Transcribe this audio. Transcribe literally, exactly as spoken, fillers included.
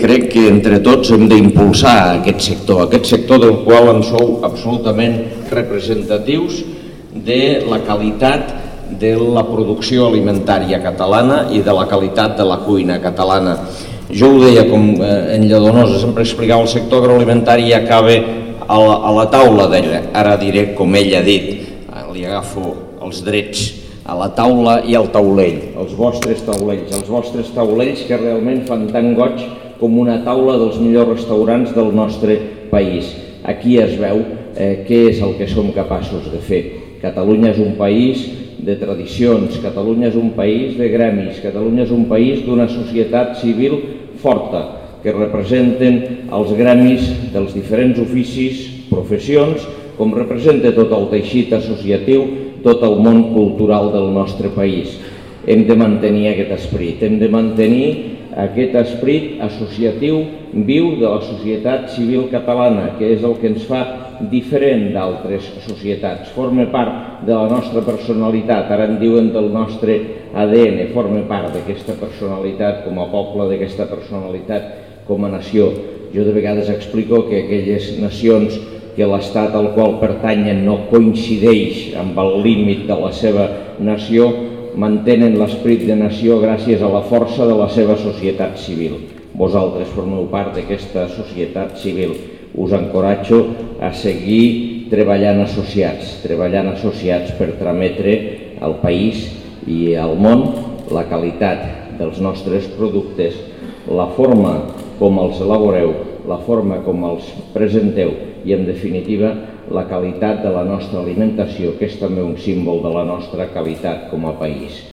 crec que entre tots hem d'impulsar aquest sector, aquest sector del qual en sou absolutament representatius de la qualitat de la producció alimentària catalana i de la qualitat de la cuina catalana. Jo ho deia com en Lledonosa, sempre explicava el sector agroalimentari acaba a la, a la taula d'ella, ara diré com ell ha dit, li agafo els drets, a la taula i al taulell, els vostres taulells, els vostres taulells que realment fan tan goig com una taula dels millors restaurants del nostre país. Aquí es veu eh, què és el que som capaços de fer. Catalunya és un país de tradicions, Catalunya és un país de gremis, Catalunya és un país d'una societat civil forta, que representen els gremis dels diferents oficis, professions, com representa tot el teixit associatiu, tot el món cultural del nostre país. Hem de mantenir aquest esperit, hem de mantenir aquest esperit associatiu viu de la societat civil catalana, que és el que ens fa diferent d'altres societats. Forma part de la nostra personalitat, ara en diuen del nostre A D N, forma part d'aquesta personalitat com a poble, d'aquesta personalitat com a nació. Jo de vegades explico que aquelles nacions que l'estat al qual pertanyen no coincideix amb el límit de la seva nació, mantenen l'esperit de nació gràcies a la força de la seva societat civil. Vosaltres formeu part d'aquesta societat civil. Us encoratjo a seguir treballant associats, treballant associats per trametre al país i al món la qualitat dels nostres productes, la forma com els elaboreu, la forma com els presenteu i, en definitiva, la qualitat de la nostra alimentació, que és també un símbol de la nostra qualitat com a país.